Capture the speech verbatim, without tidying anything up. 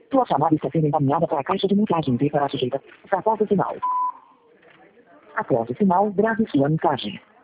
Tua chamada está sendo encaminhada para a caixa de mensagem V para a sujeita. Após o sinal. Após o sinal, grave sua mensagem.